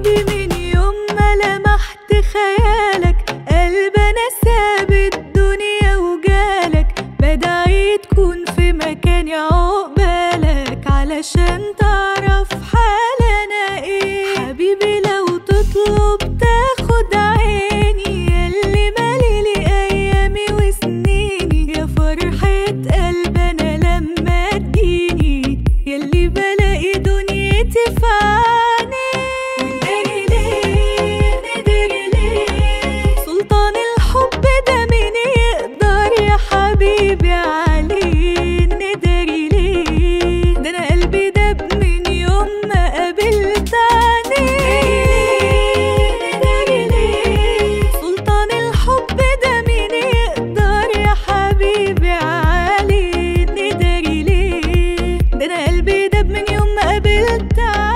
حبيبي من يوم ما لمحت خيالك قلب انا ساب الدنيا وجالك، بدعي تكون في مكاني عقبالك علشان تعرف حال انا ايه. حبيبي لو تطلب تاخد عيني ياللي ماليلي ايامي وسنيني، يا فرحة قلب انا لما تجيني ياللي بلاقي دنيتي في عيني. نداري ليه نداري ليه سلطان الحب ده مين يقدر يا حبيبي عليه. نداري ليه ده انا قلبي داب من يوم ما قابلت عينيه. نداري ليه سلطان الحب ده مين يقدر يا حبيبي عليه. نداري ليه ده انا قلبي داب من يوم ما قابلت عينيه.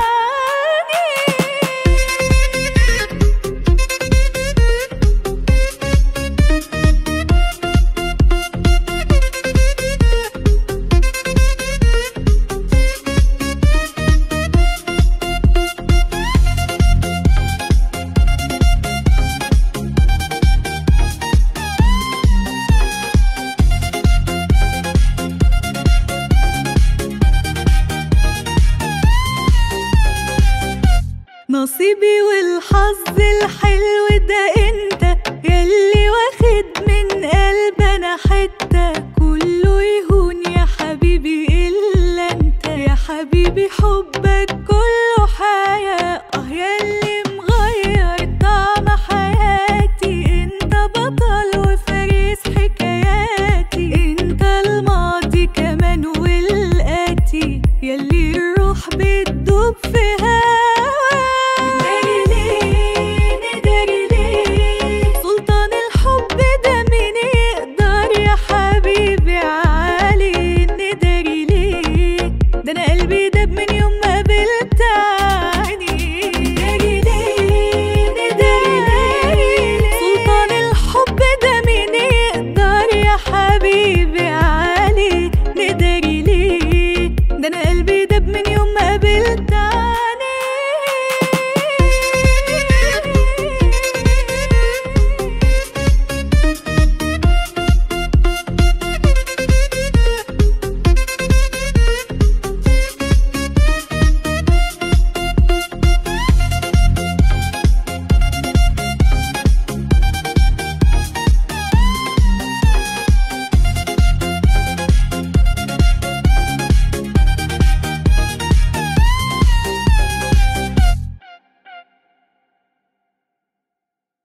نصيبي والحظ الحلو ده انت ياللي واخد من قلبنا حتة، كله يهون يا حبيبي الا انت. يا حبيبي حبك